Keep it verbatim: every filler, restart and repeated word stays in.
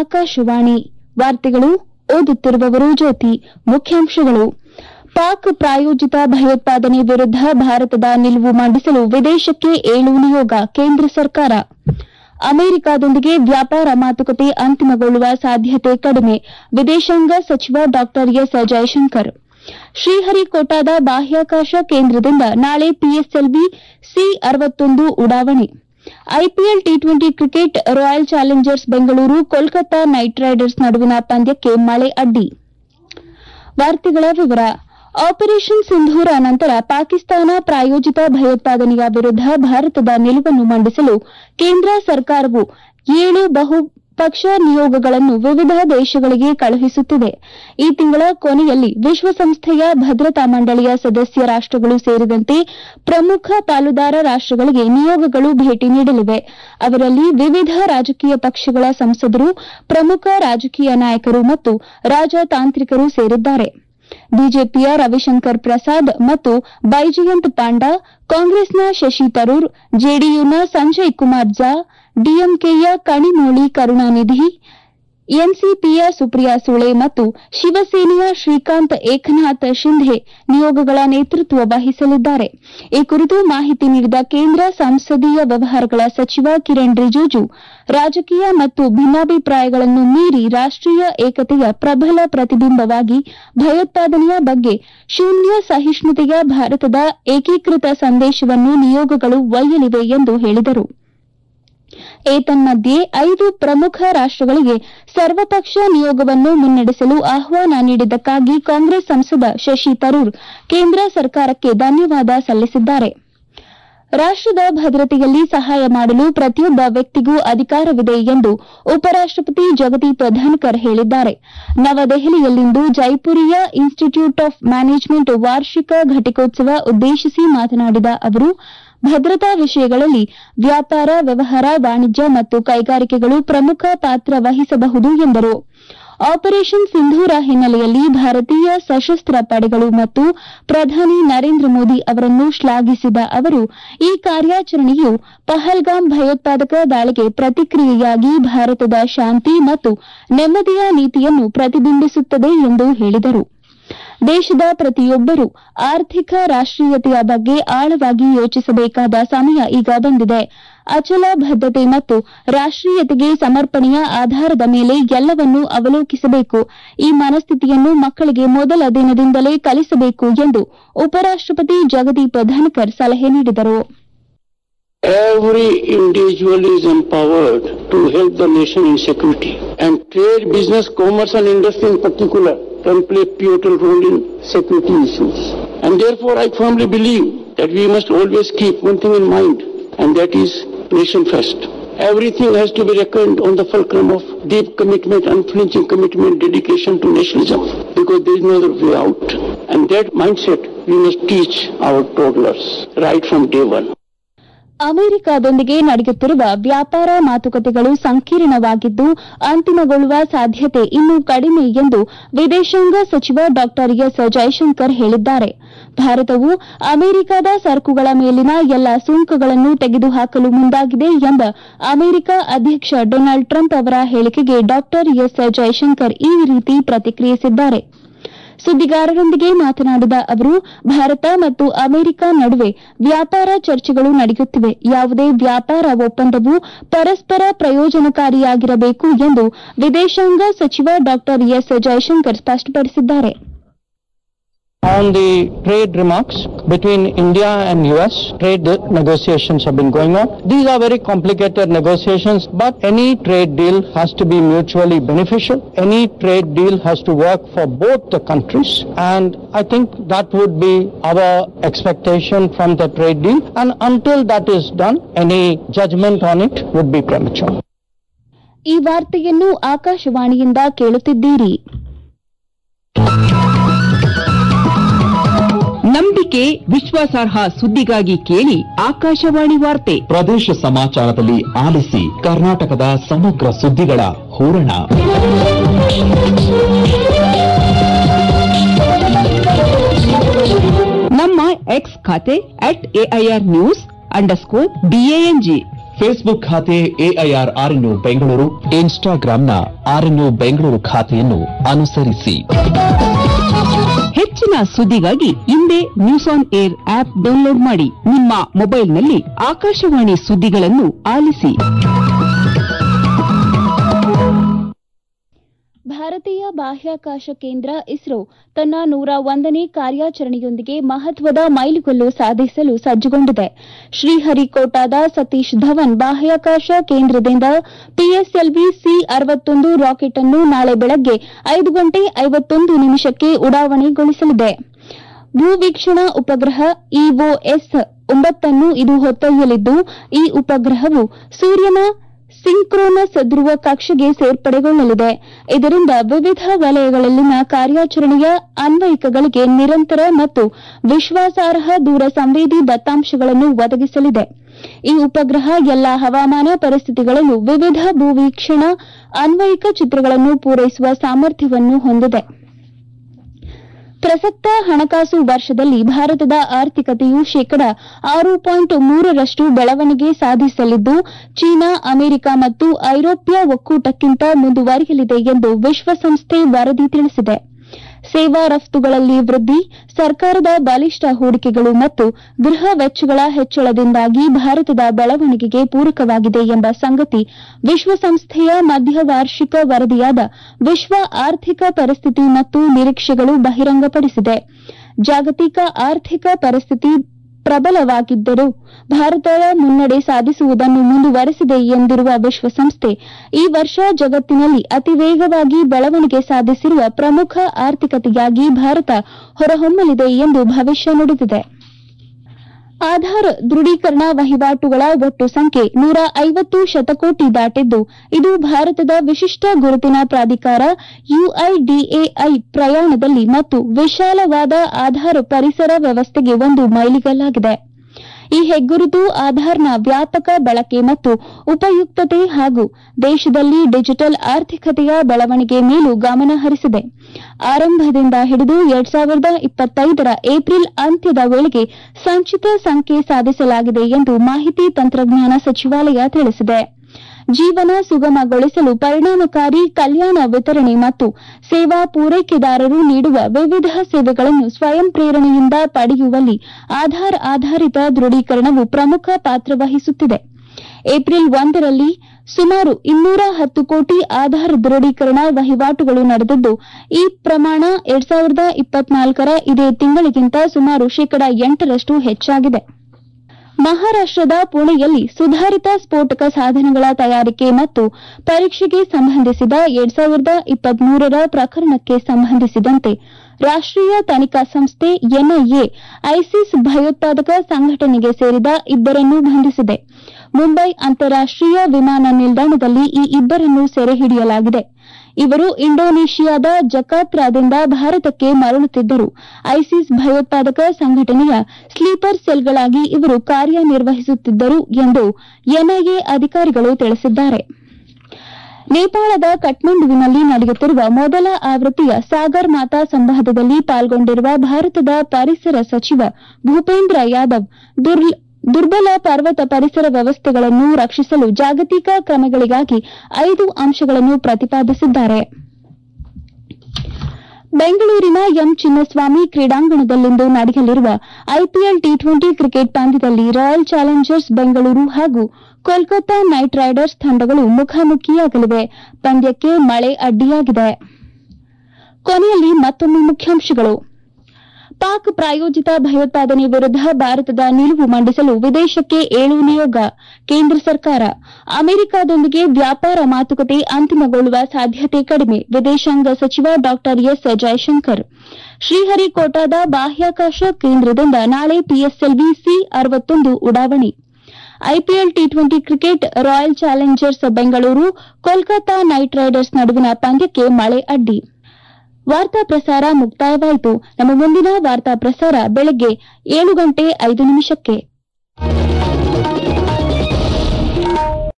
ಆಕಾಶವಾಣಿ ವಾರ್ತೆಗಳು ಓದುತ್ತಿರುವವರು ಜ್ಯೋತಿ. ಮುಖ್ಯಾಂಶಗಳು: ಪಾಕ್ ಪ್ರಾಯೋಜಿತ ಭಯೋತ್ಪಾದನೆ ವಿರುದ್ಧ ಭಾರತದ ನಿಲುವು ಮಂಡಿಸಲು ವಿದೇಶಕ್ಕೆ ಏಳು ನಿಯೋಗ ಕೇಂದ್ರ ಸರ್ಕಾರ. ಅಮೆರಿಕದೊಂದಿಗೆ ವ್ಯಾಪಾರ ಮಾತುಕತೆ ಅಂತಿಮಗೊಳ್ಳುವ ಸಾಧ್ಯತೆ ಕಡಿಮೆ, ವಿದೇಶಾಂಗ ಸಚಿವ ಡಾ ಎಸ್ ಜಯಶಂಕರ್. ಶ್ರೀಹರಿಕೋಟಾದ ಬಾಹ್ಯಾಕಾಶ ಕೇಂದ್ರದಿಂದ ನಾಳೆ ಪಿಎಸ್ಎಲ್ವಿ ಸಿ ಅರವತ್ತೊಂದು ಉಡಾವಣೆ. IPL T twenty cricket Royal Challengers Bengaluru Kolkata Knight Riders ನಡುವಿನ ಪಂದ್ಯಕ್ಕೆ ಮಳೆ ಅಡ್ಡಿ. ವಾರ್ತೆಗಳ ವಿವರ. ಆಪರೇಷನ್ ಸಿಂಧೂರ ನಂತರ ಪಾಕಿಸ್ತಾನ ಪ್ರಾಯೋಜಿತ ಭಯೋತ್ಪಾದನೆಯ ವಿರುದ್ಧ ಭಾರತದ ನಿಲುವನ್ನು ಮಂಡಿಸಲು ಕೇಂದ್ರ ಸರ್ಕಾರವು ಏಳು ಬಹುಪಕ್ಷ ನಿಯೋಗಗಳನ್ನು ವಿವಿಧ ದೇಶಗಳಿಗೆ ಕಳುಹಿಸುತ್ತಿದೆ. ಈ ತಿಂಗಳ ಕೊನೆಯಲ್ಲಿ ವಿಶ್ವಸಂಸ್ಥೆಯ ಭದ್ರತಾ ಮಂಡಳಿಯ ಸದಸ್ಯ ರಾಷ್ಟಗಳು ಸೇರಿದಂತೆ ಪ್ರಮುಖ ಪಾಲುದಾರ ರಾಷ್ಟಗಳಿಗೆ ನಿಯೋಗಗಳು ಭೇಟಿ ನೀಡಲಿವೆ. ಅವರಲ್ಲಿ ವಿವಿಧ ರಾಜಕೀಯ ಪಕ್ಷಗಳ ಸಂಸದರು, ಪ್ರಮುಖ ರಾಜಕೀಯ ನಾಯಕರು ಮತ್ತು ರಾಜತಾಂತ್ರಿಕರು ಸೇರಿದ್ದಾರೆ. ಬಿಜೆಪಿಯ ರವಿಶಂಕರ್ ಪ್ರಸಾದ್ ಮತ್ತು ಬೈಜಯಂತ್ ಪಾಂಡಾ, ಕಾಂಗ್ರೆಸ್ನ ಶಶಿ ತರೂರ್, ಜೆಡಿಯುನ ಸಂಜಯ್ ಕುಮಾರ್ ಝಾ, ಡಿಎಂಕೆಯ ಕಣಿಮೋಳಿ ಕರುಣಾನಿಧಿ, ಎನ್ಸಿಪಿಯ ಸುಪ್ರಿಯಾ ಸುಳೆ ಮತ್ತು ಶಿವಸೇನೆಯ ಶ್ರೀಕಾಂತ್ ಏಕನಾಥ್ ಶಿಂಧೆ ನಿಯೋಗಗಳ ನೇತೃತ್ವ ವಹಿಸಲಿದ್ದಾರೆ. ಈ ಕುರಿತು ಮಾಹಿತಿ ನೀಡಿದ ಕೇಂದ್ರ ಸಂಸದೀಯ ವ್ಯವಹಾರಗಳ ಸಚಿವ ಕಿರಣ್ ರಿಜಿಜು, ರಾಜಕೀಯ ಮತ್ತು ಭಿನ್ನಾಭಿಪ್ರಾಯಗಳನ್ನು ಮೀರಿ ರಾಷ್ಟೀಯ ಏಕತೆಯ ಪ್ರಬಲ ಪ್ರತಿಬಿಂಬವಾಗಿ ಭಯೋತ್ಪಾದನೆಯ ಬಗ್ಗೆ ಶೂನ್ಯ ಸಹಿಷ್ಣುತೆಯ ಭಾರತದ ಏಕೀಕೃತ ಸಂದೇಶವನ್ನು ನಿಯೋಗಗಳು ಒಯ್ಯಲಿವೆ ಎಂದು ಹೇಳಿದರು. ಏತನ್ಮಧ್ಯೆ ಐದು ಪ್ರಮುಖ ರಾಷ್ಟಗಳಿಗೆ ಸರ್ವಪಕ್ಷ ನಿಯೋಗವನ್ನು ಮುನ್ನಡೆಸಲು ಆಹ್ವಾನ ನೀಡಿದ್ದಕ್ಕಾಗಿ ಕಾಂಗ್ರೆಸ್ ಸಂಸದ ಶಶಿ ತರೂರ್ ಕೇಂದ್ರ ಸರ್ಕಾರಕ್ಕೆ ಧನ್ಯವಾದ ಸಲ್ಲಿಸಿದ್ದಾರೆ. ರಾಷ್ಟದ ಭದ್ರತೆಯಲ್ಲಿ ಸಹಾಯ ಮಾಡಲು ಪ್ರತಿಯೊಬ್ಬ ವ್ಯಕ್ತಿಗೂ ಅಧಿಕಾರವಿದೆ ಎಂದು ಉಪರಾಷ್ಟಪತಿ ಜಗದೀಪ್ ಧನ್ಕರ್ ಹೇಳಿದ್ದಾರೆ. ನವದೆಹಲಿಯಲ್ಲಿಂದು ಜೈಪುರಿಯ ಇನ್ಸ್ಟಿಟ್ಯೂಟ್ ಆಫ್ ಮ್ಯಾನೇಜ್ಮೆಂಟ್ ವಾರ್ಷಿಕ ಘಟಿಕೋತ್ಸವ ಉದ್ದೇಶಿಸಿ ಮಾತನಾಡಿದ ಅವರು, ಭದ್ರತಾ ವಿಷಯಗಳಲ್ಲಿ ವ್ಯಾಪಾರ, ವ್ಯವಹಾರ, ವಾಣಿಜ್ಯ ಮತ್ತು ಕೈಗಾರಿಕೆಗಳು ಪ್ರಮುಖ ಪಾತ್ರ ವಹಿಸಬಹುದು ಎಂದರು. ಆಪರೇಷನ್ ಸಿಂಧೂರ ಹಿನ್ನೆಲೆಯಲ್ಲಿ ಭಾರತೀಯ ಸಶಸ್ತ್ರ ಪಡೆಗಳು ಮತ್ತು ಪ್ರಧಾನಿ ನರೇಂದ್ರ ಮೋದಿ ಅವರನ್ನು ಶ್ಲಾಘಿಸಿದ ಅವರು, ಈ ಕಾರ್ಯಾಚರಣೆಯು ಪಹಲ್ಗಾಮ್ ಭಯೋತ್ಪಾದಕ ದಾಳಿಗೆ ಪ್ರತಿಕ್ರಿಯೆಯಾಗಿ ಭಾರತದ ಶಾಂತಿ ಮತ್ತು ನೆಮ್ಮದಿಯ ನೀತಿಯನ್ನು ಪ್ರತಿಬಿಂಬಿಸುತ್ತದೆ ಎಂದು ಹೇಳಿದರು. ದೇಶದ ಪ್ರತಿಯೊಬ್ಬರೂ ಆರ್ಥಿಕ ರಾಷ್ಟೀಯತೆಯ ಬಗ್ಗೆ ಆಳವಾಗಿ ಯೋಚಿಸಬೇಕಾದ ಸಮಯ ಈಗ ಬಂದಿದೆ. ಅಚಲ ಬದ್ಧತೆ ಮತ್ತು ರಾಷ್ಟೀಯತೆಗೆ ಸಮರ್ಪಣೆಯ ಆಧಾರದ ಮೇಲೆ ಎಲ್ಲವನ್ನೂ ಅವಲೋಕಿಸಬೇಕು. ಈ ಮನಸ್ಥಿತಿಯನ್ನು ಮಕ್ಕಳಿಗೆ ಮೊದಲ ದಿನದಿಂದಲೇ ಕಲಿಸಬೇಕು ಎಂದು ಉಪರಾಷ್ಟಪತಿ ಜಗದೀಪ್ ಧನ್ಕರ್ ಸಲಹೆ ನೀಡಿದರು. Every individual is empowered to help the nation in security, and trade, business, commerce and industry in particular can play pivotal role in security issues. And therefore I firmly believe that we must always keep one thing in mind, and that is nation first. Everything has to be reckoned on the fulcrum of deep commitment, unflinching commitment, dedication to nationalism, because there is no other way out. And that mindset we must teach our toddlers right from day one. ಅಮೆರಿಕದೊಂದಿಗೆ ನಡೆಯುತ್ತಿರುವ ವ್ಯಾಪಾರ ಮಾತುಕತೆಗಳು ಸಂಕೀರ್ಣವಾಗಿದ್ದು ಅಂತಿಮಗೊಳ್ಳುವ ಸಾಧ್ಯತೆ ಇನ್ನೂ ಕಡಿಮೆ ಎಂದು ವಿದೇಶಾಂಗ ಸಚಿವ ಡಾ ಎಸ್ ಜಯಶಂಕರ್ ಹೇಳಿದ್ದಾರೆ. ಭಾರತವು ಅಮೆರಿಕದ ಸರಕುಗಳ ಮೇಲಿನ ಎಲ್ಲಾ ಸುಂಕಗಳನ್ನು ತೆಗೆದುಹಾಕಲು ಮುಂದಾಗಿದೆ ಎಂಬ ಅಮೆರಿಕ ಅಧ್ಯಕ್ಷ ಡೊನಾಲ್ಡ್ ಟ್ರಂಪ್ ಅವರ ಹೇಳಿಕೆಗೆ ಡಾ ಎಸ್ ಜಯಶಂಕರ್ ಈ ರೀತಿ ಪ್ರತಿಕ್ರಿಯಿಸಿದ್ದಾರೆ. ಸುದ್ದಿಗಾರರೊಂದಿಗೆ ಮಾತನಾಡಿದ ಅವರು, ಭಾರತ ಮತ್ತು ಅಮೆರಿಕ ನಡುವೆ ವ್ಯಾಪಾರ ಚರ್ಚೆಗಳು ನಡೆಯುತ್ತಿವೆ. ಯಾವುದೇ ವ್ಯಾಪಾರ ಒಪ್ಪಂದವು ಪರಸ್ಪರ ಪ್ರಯೋಜನಕಾರಿಯಾಗಿರಬೇಕು ಎಂದು ವಿದೇಶಾಂಗ ಸಚಿವ ಡಾ ಎಸ್ ಜಯಶಂಕರ್ ಸ್ಪಷ್ಟಪಡಿಸಿದ್ದಾರೆ. On the trade remarks between India and U S, trade negotiations have been going on. These are very complicated negotiations, but any trade deal has to be mutually beneficial. Any trade deal has to work for both the countries, and I think that would be our expectation from the trade deal, and until that is done, any judgment on it would be premature. ಈ ವಾರ್ತೆಯನ್ನು ಆಕಾಶವಾಣಿಯಿಂದ ಕೇಳುತ್ತಿದ್ದೀರಿ. ನಂಬಿಕೆ, ವಿಶ್ವಾಸಾರ್ಹ ಸುದ್ದಿಗಾಗಿ ಕೇಳಿ ಆಕಾಶವಾಣಿ ವಾರ್ತೆ. ಪ್ರದೇಶ ಸಮಾಚಾರದಲ್ಲಿ ಆಲಿಸಿ ಕರ್ನಾಟಕದ ಸಮಗ್ರ ಸುದ್ದಿಗಳ ಹೂರಣ. ನಮ್ಮ ಎಕ್ಸ್ ಖಾತೆ at AIR news underscore BANG, Facebook ಖಾತೆ ಎಐಆರ್ ಆರ್ಎನ್ಯು ಬೆಂಗಳೂರು, ಇನ್ಸ್ಟಾಗ್ರಾಂನ ಆರ್ಎನ್ಯು ಬೆಂಗಳೂರು ಖಾತೆಯನ್ನು ಅನುಸರಿಸಿ. ಹೆಚ್ಚಿನ ಸುದ್ದಿಗಾಗಿ ಹಿಂದೆ news on air app download ಮಾಡಿ. ನಿಮ್ಮ ಮೊಬೈಲ್ನಲ್ಲಿ ಆಕಾಶವಾಣಿ ಸುದ್ದಿಗಳನ್ನು ಆಲಿಸಿ. ಭಾರತೀಯ ಬಾಹ್ಯಾಕಾಶ ಕೇಂದ್ರ ಇಸ್ರೋ ತನ್ನ ನೂರ ಒಂದನೇ ಕಾರ್ಯಾಚರಣೆಯೊಂದಿಗೆ ಮಹತ್ವದ ಮೈಲುಗಲ್ಲು ಸಾಧಿಸಲು ಸಜ್ಜುಗೊಂಡಿದೆ. ಶ್ರೀಹರಿಕೋಟಾದ ಸತೀಶ್ ಧವನ್ ಬಾಹ್ಯಾಕಾಶ ಕೇಂದ್ರದಿಂದ ಪಿಎಸ್ಎಲ್ವಿ ಸಿ ಅರವತ್ತೊಂದು ರಾಕೆಟ್ ಅನ್ನು ನಾಳೆ ಬೆಳಗ್ಗೆ ಐದು ಗಂಟೆ ಐವತ್ತೊಂದು ನಿಮಿಷಕ್ಕೆ ಉಡಾವಣೆಗೊಳಿಸಲಿದೆ. ಭೂವೀಕ್ಷಣಾ ಉಪಗ್ರಹ ಇಒಎಸ್ ಒಂಬತ್ತನ್ನು ಇದು ಹೊತ್ತೊಯ್ಯಲಿದ್ದು, ಈ ಉಪಗ್ರಹವು ಸೂರ್ಯನ ಸಿಂಕ್ರೋನಸ್ ಧ್ರುವ ಕಕ್ಷೆಗೆ ಸೇರ್ಪಡೆಗೊಳ್ಳಲಿದೆ. ಇದರಿಂದ ವಿವಿಧ ವಲಯಗಳಲ್ಲಿನ ಕಾರ್ಯಾಚರಣೆಯ ಅನ್ವಯಿಕಗಳಿಗೆ ನಿರಂತರ ಮತ್ತು ವಿಶ್ವಾಸಾರ್ಹ ದೂರ ಸಂವೇದಿ ದತ್ತಾಂಶಗಳನ್ನು ಒದಗಿಸಲಿದೆ. ಈ ಉಪಗ್ರಹ ಎಲ್ಲಾ ಹವಾಮಾನ ಪರಿಸ್ಥಿತಿಗಳಲ್ಲೂ ವಿವಿಧ ಭೂವೀಕ್ಷಣಾ ಅನ್ವಯಿಕ ಚಿತ್ರಗಳನ್ನು ಪೂರೈಸುವ ಸಾಮರ್ಥ್ಯವನ್ನು ಹೊಂದಿದೆ. ಪ್ರಸಕ್ತ ಹಣಕಾಸು ವರ್ಷದಲ್ಲಿ ಭಾರತದ ಆರ್ಥಿಕತೆಯು ಶೇಕಡಾ ಆರು ಪಾಯಿಂಟ್ ಮೂರರಷ್ಟು ಬೆಳವಣಿಗೆ ಸಾಧಿಸಲಿದ್ದು, ಚೀನಾ, ಅಮೆರಿಕ ಮತ್ತು ಐರೋಪ್ಯ ಒಕ್ಕೂಟಕ್ಕಿಂತ ಮುಂದುವರಿಯಲಿದೆ ಎಂದು ವಿಶ್ವಸಂಸ್ಥೆ ವರದಿ ತಿಳಿಸಿದೆ. ಸೇವಾ ರಫ್ತುಗಳಲ್ಲಿ ವೃದ್ಧಿ, ಸರ್ಕಾರದ ಬಲಿಷ್ಠ ಹೂಡಿಕೆಗಳು ಮತ್ತು ಗೃಹ ವೆಚ್ಚಗಳ ಹೆಚ್ಚಳದಿಂದಾಗಿ ಭಾರತದ ಬೆಳವಣಿಗೆಗೆ ಪೂರಕವಾಗಿದೆ ಎಂಬ ಸಂಗತಿ ವಿಶ್ವಸಂಸ್ಥೆಯ ಮಧ್ಯವಾರ್ಷಿಕ ವರದಿಯಾದ ವಿಶ್ವ ಆರ್ಥಿಕ ಪರಿಸ್ಥಿತಿ ಮತ್ತು ನಿರೀಕ್ಷೆಗಳು ಬಹಿರಂಗಪಡಿಸಿದೆ. ಜಾಗತಿಕ ಆರ್ಥಿಕ ಪರಿಸ್ಥಿತಿ ಪ್ರಬಲವಾಗಿದ್ದರೂ ಭಾರತದ ಮುನ್ನಡೆ ಸಾಧಿಸುವುದನ್ನು ಮುಂದುವರೆಸಿದೆ ಎಂದಿರುವ ವಿಶ್ವಸಂಸ್ಥೆ, ಈ ವರ್ಷ ಜಗತ್ತಿನಲ್ಲಿ ಅತಿ ವೇಗವಾಗಿ ಬೆಳವಣಿಗೆ ಸಾಧಿಸಿರುವ ಪ್ರಮುಖ ಆರ್ಥಿಕತೆಯಾಗಿ ಭಾರತ ಹೊರಹೊಮ್ಮಲಿದೆ ಎಂದು ಭವಿಷ್ಯ ನುಡಿದಿದೆ. ಆಧಾರ್ ದೃಢೀಕರಣ ವಹಿವಾಟುಗಳ ಒಟ್ಟು ಸಂಖ್ಯೆ ನೂರ ಐವತ್ತು ಶತಕೋಟಿ ದಾಟಿದ್ದು, ಇದು ಭಾರತದ ವಿಶಿಷ್ಟ ಗುರುತಿನ ಪ್ರಾಧಿಕಾರ ಯುಐಡಿಎಐ ಪ್ರಯಾಣದಲ್ಲಿ ಮತ್ತು ವಿಶಾಲವಾದ ಆಧಾರ್ ಪರಿಸರ ವ್ಯವಸ್ಥೆಗೆ ಒಂದು ಮೈಲಿಗಲ್ಲಾಗಿದೆ. ಈ ಹೆಗ್ಗುರುತು ಆಧಾರ್ನ ವ್ಯಾಪಕ ಬಳಕೆ ಮತ್ತು ಉಪಯುಕ್ತತೆ ಹಾಗೂ ದೇಶದಲ್ಲಿ ಡಿಜಿಟಲ್ ಆರ್ಥಿಕತೆಯ ಬೆಳವಣಿಗೆ ಮೇಲೂ ಗಮನ ಹರಿಸಿದೆ. ಆರಂಭದಿಂದ ಹಿಡಿದು ಎರಡ್ ಸಾವಿರದ ಇಪ್ಪತ್ತೈದರ ಏಪ್ರಿಲ್ ಅಂತ್ಯದ ವೇಳೆಗೆ ಸಂಚಿತ ಸಂಖ್ಯೆ ಸಾಧಿಸಲಾಗಿದೆ ಎಂದು ಮಾಹಿತಿ ತಂತ್ರಜ್ಞಾನ ಸಚಿವಾಲಯ ತಿಳಿಸಿದೆ. ಜೀವನ ಸುಗಮಗೊಳಿಸಲು ಪರಿಣಾಮಕಾರಿ ಕಲ್ಯಾಣ ವಿತರಣೆ ಮತ್ತು ಸೇವಾ ಪೂರೈಕೆದಾರರು ನೀಡುವ ವಿವಿಧ ಸೇವೆಗಳನ್ನು ಸ್ವಯಂ ಪ್ರೇರಣೆಯಿಂದ ಪಡೆಯುವಲ್ಲಿ ಆಧಾರ್ ಆಧಾರಿತ ದೃಢೀಕರಣವು ಪ್ರಮುಖ ಪಾತ್ರ ವಹಿಸುತ್ತಿದೆ. ಏಪ್ರಿಲ್ ಒಂದರಲ್ಲಿ ಸುಮಾರು ಇನ್ನೂರ ಹತ್ತು ಕೋಟಿ ಆಧಾರ್ ದೃಢೀಕರಣ ವಹಿವಾಟುಗಳು ನಡೆದಿದ್ದು, ಈ ಪ್ರಮಾಣ ಎರಡ್ ಸಾವಿರದ ಇಪ್ಪತ್ನಾಲ್ಕರ ಇದೇ ತಿಂಗಳಿಗಿಂತ ಸುಮಾರು ಶೇಕಡಾ ಎಂಟರಷ್ಟು ಹೆಚ್ಚಾಗಿದೆ. ಮಹಾರಾಷ್ಟದ ಪುಣೆಯಲ್ಲಿ ಸುಧಾರಿತ ಸ್ಫೋಟಕ ಸಾಧನಗಳ ತಯಾರಿಕೆ ಮತ್ತು ಪರೀಕ್ಷೆಗೆ ಸಂಬಂಧಿಸಿದ ಎರಡ್ ಸಾವಿರದ ಇಪ್ಪತ್ಮೂರರ ಪ್ರಕರಣಕ್ಕೆ ಸಂಬಂಧಿಸಿದಂತೆ ರಾಷ್ಟೀಯ ತನಿಖಾ ಸಂಸ್ಥೆ ಎನ್ಐಎ ಐಸಿಸ್ ಭಯೋತ್ಪಾದಕ ಸಂಘಟನೆಗೆ ಸೇರಿದ ಇಬ್ಬರನ್ನು ಬಂಧಿಸಿದೆ. ಮುಂಬೈ ಅಂತಾರಾಷ್ಟೀಯ ವಿಮಾನ ನಿಲ್ದಾಣದಲ್ಲಿ ಈ ಇಬ್ಬರನ್ನು ಸೆರೆ ಹಿಡಿಯಲಾಗಿದೆ. ಇವರು ಇಂಡೋನೇಷಿಯಾದ ಜಕಾರ್ತಾದಿಂದ ಭಾರತಕ್ಕೆ ಮರಳುತ್ತಿದ್ದರು. ಐಸಿಸ್ ಭಯೋತ್ಪಾದಕ ಸಂಘಟನೆಯ ಸ್ಲೀಪರ್ ಸೆಲ್ಗಳಾಗಿ ಇವರು ಕಾರ್ಯನಿರ್ವಹಿಸುತ್ತಿದ್ದರು ಎಂದು ಎನ್ಐಎ ಅಧಿಕಾರಿಗಳು ತಿಳಿಸಿದ್ದಾರೆ. ನೇಪಾಳದ ಕಠ್ಮಂಡುವಿನಲ್ಲಿ ನಡೆಯುತ್ತಿರುವ ಮೊದಲ ಆವೃತ್ತಿಯ ಸಾಗರ್ ಮಾತಾ ಸಂವಾದದಲ್ಲಿ ಪಾಲ್ಗೊಂಡಿರುವ ಭಾರತದ ಪರಿಸರ ಸಚಿವ ಭೂಪೇಂದ್ರ ಯಾದವ್ ದುರ್ಬಲ ಪರ್ವತ ಪರಿಸರ ವ್ಯವಸ್ಥೆಗಳನ್ನು ರಕ್ಷಿಸಲು ಜಾಗತಿಕ ಕ್ರಮಗಳಿಗಾಗಿ ಐದು ಅಂಶಗಳನ್ನು ಪ್ರತಿಪಾದಿಸಿದ್ದಾರೆ. ಬೆಂಗಳೂರಿನ ಎಂ ಚಿನ್ನಸ್ವಾಮಿ ಕ್ರೀಡಾಂಗಣದಲ್ಲಿಂದು ನಡೆಯಲಿರುವ ಐಪಿಎಲ್ ಟಿ ಟ್ವೆಂಟಿ ಕ್ರಿಕೆಟ್ ಪಂದ್ಯದಲ್ಲಿ ರಾಯಲ್ ಚಾಲೆಂಜರ್ಸ್ ಬೆಂಗಳೂರು ಹಾಗೂ ಕೋಲ್ಕತಾ ನೈಟ್ ರೈಡರ್ಸ್ ತಂಡಗಳು ಮುಖಾಮುಖಿಯಾಗಲಿವೆ. ಪಂದ್ಯಕ್ಕೆ ಮಳೆ ಅಡ್ಡಿಯಾಗಿದೆ. ಕೊನೆಯಲ್ಲಿ ಮತ್ತೊಮ್ಮೆ ಮುಖ್ಯಾಂಶಗಳು. ಪಾಕ್ ಪ್ರಾಯೋಜಿತ ಭಯೋತ್ಪಾದನೆ ವಿರುದ್ಧ ಭಾರತದ ನಿಲುವು ಮಂಡಿಸಲು ವಿದೇಶಕ್ಕೆ ಏಳು ನಿಯೋಗ ಕೇಂದ್ರ ಸರ್ಕಾರ. ಅಮೆರಿಕದೊಂದಿಗೆ ವ್ಯಾಪಾರ ಮಾತುಕತೆ ಅಂತಿಮಗೊಳ್ಳುವ ಸಾಧ್ಯತೆ ಕಡಿಮೆ, ವಿದೇಶಾಂಗ ಸಚಿವ ಡಾ ಎಸ್ ಜಯಶಂಕರ್. ಶ್ರೀಹರಿಕೋಟಾದ ಬಾಹ್ಯಾಕಾಶ ಕೇಂದ್ರದಿಂದ ನಾಳೆ ಪಿಎಸ್ಎಲ್ವಿ ಸಿ ಅರವತ್ತೊಂದು ಉಡಾವಣೆ. IPL T twenty cricket Royal Challengers Bengaluru Kolkata Knight Riders ನಡುವಿನ ಪಂದ್ಯಕ್ಕೆ ಮಳೆ ಅಡ್ಡಿ. ವಾರ್ತಾ ಪ್ರಸಾರ ಮುಕ್ತಾಯವಾಯಿತು. ನಮ್ಮ ಮುಂದಿನ ವಾರ್ತಾ ಪ್ರಸಾರ ಬೆಳಗ್ಗೆ ಏಳು ಗಂಟೆ ಐದು ನಿಮಿಷಕ್ಕೆ.